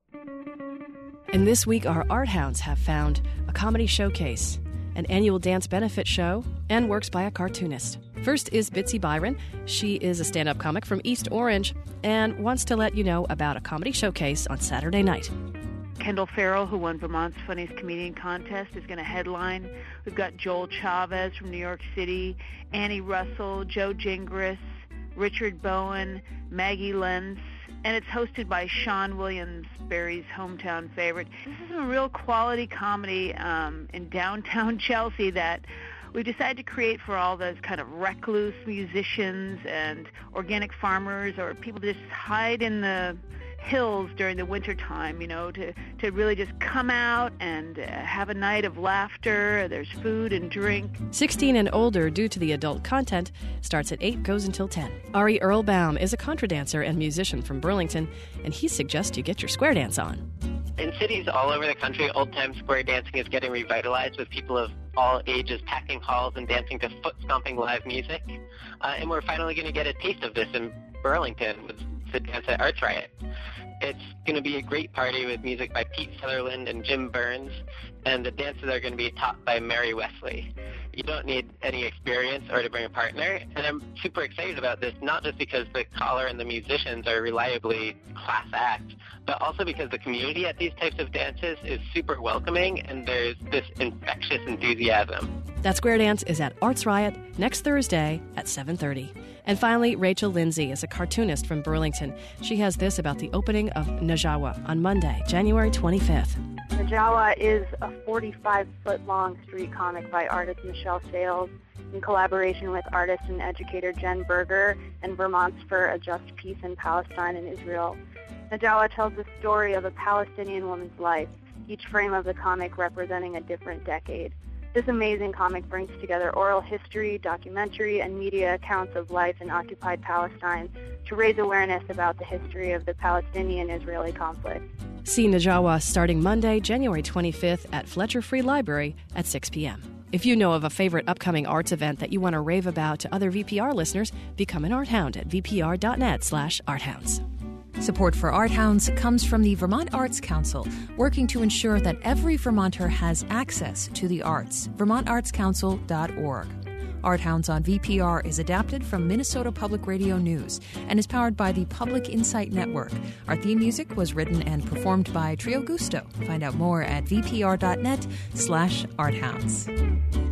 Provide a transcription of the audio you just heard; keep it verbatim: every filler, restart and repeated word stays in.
And this week, our art hounds have found a comedy showcase, an annual dance benefit show, and works by a cartoonist. First is Bitsy Byron. She is a stand-up comic from East Orange and wants to let you know about a comedy showcase on Saturday night. Kendall Farrell, who won Vermont's Funniest Comedian Contest, is going to headline. We've got Joel Chavez from New York City, Annie Russell, Joe Gingras, Richard Bowen, Maggie Lenz, and it's hosted by Sean Williams, Barry's hometown favorite. This is a real quality comedy um, in downtown Chelsea that we've decided to create for all those kind of recluse musicians and organic farmers or people that just hide in the hills during the winter time, you know, to, to really just come out and uh, have a night of laughter. There's food and drink. sixteen and older, due to the adult content, starts at eight, goes until ten. Ari Earlbaum is a contra dancer and musician from Burlington, and he suggests you get your square dance on. In cities all over the country, old-time square dancing is getting revitalized with people of all ages packing halls and dancing to foot-stomping live music. Uh, and we're finally going to get a taste of this in Burlington with the dance at Arts Riot. It's going to be a great party with music by Pete Sutherland and Jim Burns, and the dances are going to be taught by Mary Wesley. You don't need any experience or to bring a partner, and I'm super excited about this, not just because the caller and the musicians are reliably class acts, but also because the community at these types of dances is super welcoming, and there's this infectious enthusiasm. That square dance is at Arts Riot next Thursday at seven thirty. And finally, Rachel Lindsay is a cartoonist from Burlington. She has this about the opening of Najawa on Monday, January twenty-fifth. Najawa is a forty-five foot long street comic by artist Michelle Sales in collaboration with artist and educator Jen Berger and Vermont's for a Just Peace in Palestine and Israel. Najawa tells the story of a Palestinian woman's life, each frame of the comic representing a different decade. This amazing comic brings together oral history, documentary, and media accounts of life in occupied Palestine to raise awareness about the history of the Palestinian-Israeli conflict. See Najawa starting Monday, January twenty-fifth at Fletcher Free Library at six p.m. If you know of a favorite upcoming arts event that you want to rave about to other V P R listeners, become an art hound at vpr.net slash arthounds. Support for Art Hounds comes from the Vermont Arts Council, working to ensure that every Vermonter has access to the arts. vermont arts council dot org. Art Hounds on V P R is adapted from Minnesota Public Radio News and is powered by the Public Insight Network. Our theme music was written and performed by Trio Gusto. Find out more at vpr.net slash arthounds.